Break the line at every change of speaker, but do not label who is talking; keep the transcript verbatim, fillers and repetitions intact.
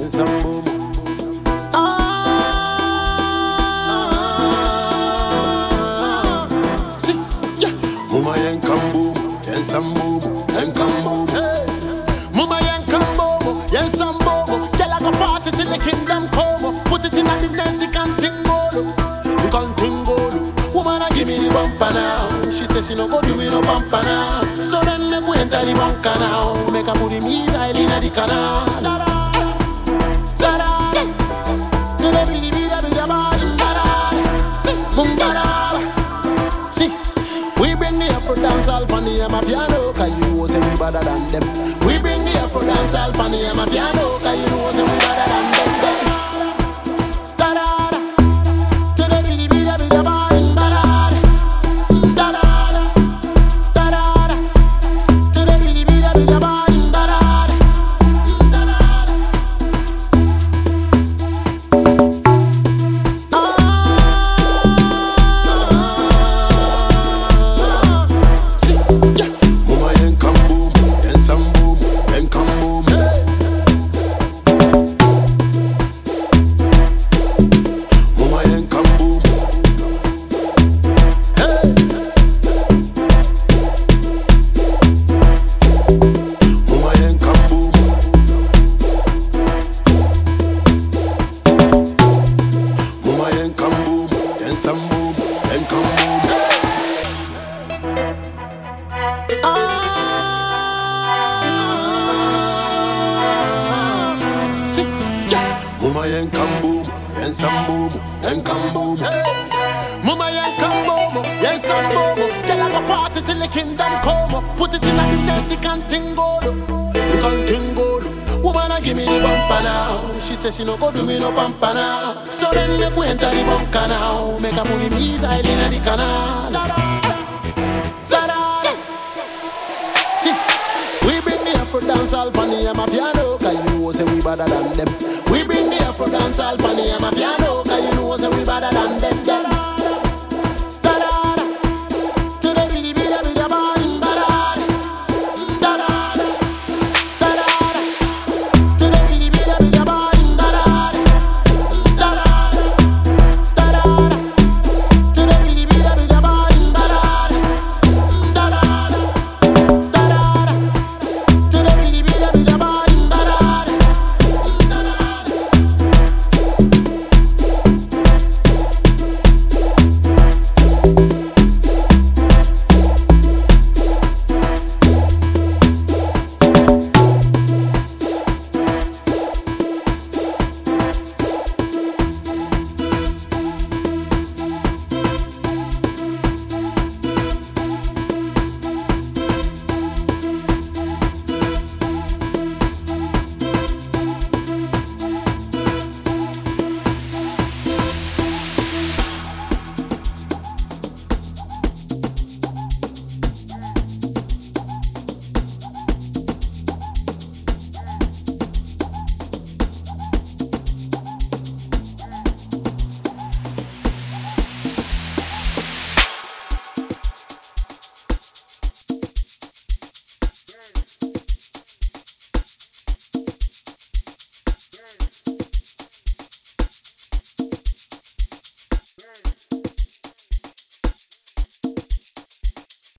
and some boom. Ah, see, yeah. Mama and come boom, and some boom, and come boom. Hey, Mama and come boom, and some boom. Girl, I go party till the kingdom come. Put it in a the net, the canting goal, canting goal. Woman, I give me the bumper now. She says she no go do me no bumper now. So then make we enter the bunker now. Make her put the missile in the canal. Zara, to the bidi bida bida bada, boom zara. See, we bring the Afro dance all for the my piano, 'cause you know say we better than them. We bring the Afro dance all for the my piano, 'cause you know say we better than them. Some boom and come boom. Ah, see, yeah. Mama and come boom and some boom and come boom. Hey, Mama and come boom and some boom. Girl, I go party till the kingdom come. Put it in a the net, the canting goal, the canting goal. Woman, I give me the bumper now. She says she no go do me no bumper now. So then make we enter the bunker now. Make her put the missile in the canal. Zara, see, we bring the Afro dance all for the my piano, 'cause you know say we better than them. We bring the Afro dance all for the my piano, 'cause you know say we better than them.